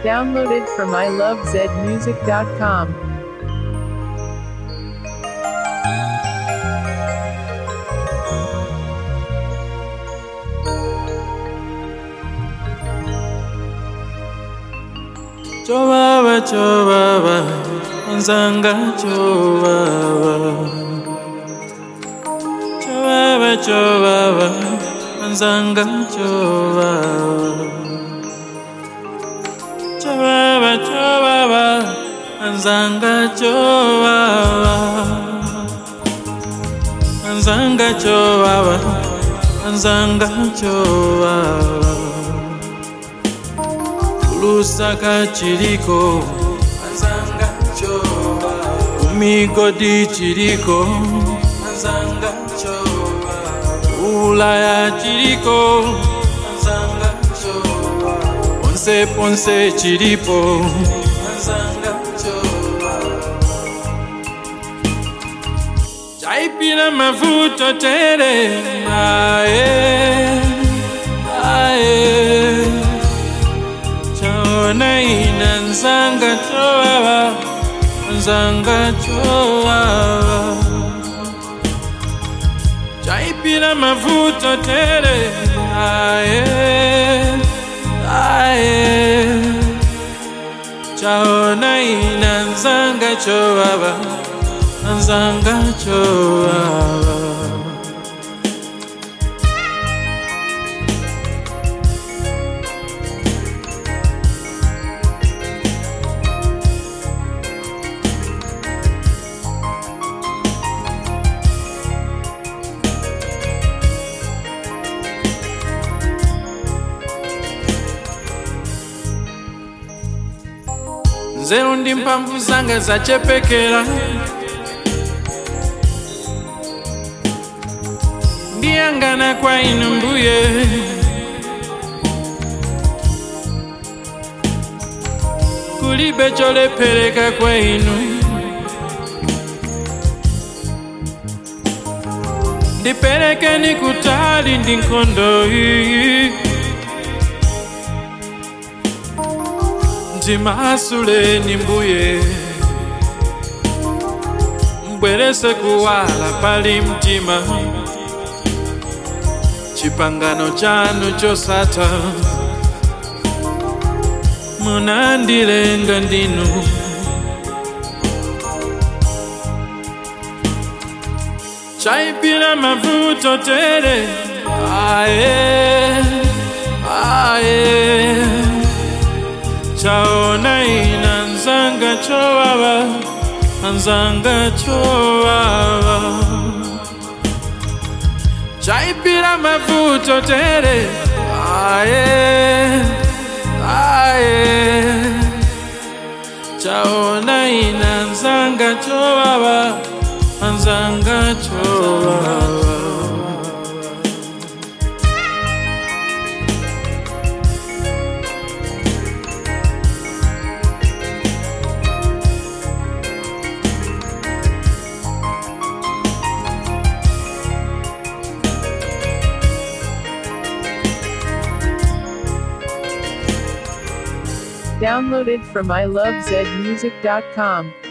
Downloaded from ilovezmusic.com. Chobaba, chobaba, nzanga chobaba. Chobaba, chobaba, nzanga chobaba. Chobaba, chobaba, nzanga chobaba. Nzanga chobaba, nzanga chobaba. Lusaka chiriko, nzanga chobaba. Umigodi chiriko, nzanga chobaba. Ulaya chiriko, nzanga chobaba. Ponce ponce chiripo, nzanga chobaba. Chaipira mafuto tere, ae, ae. Chaonaina nzanga chobaba, nzanga chobaba. Chaipira mafuto tere, ae, ae. Chaonaina nzanga chobaba, nzanga chobaba. Nzero ndi mphamvu zanga zachepekera, ndiyangana kwa inu mbuye. Kulibe cholephereka kwa inu, ndiperekeni kutali ndi nkhondo iyi. Ndimasuleni mbuye, mbwerese kuwala pali mtima. Chipangano chanu chosatha, munandilenga ndinu. Chaipira mafuto tere, ae, ae. Chaonaina nzanga chobaba, nzanga chobaba. Chaipira mafuto tere, ae, ae. Chaonaina nzanga chobaba, nzanga chobaba. Downloaded from ilovezmusic.com.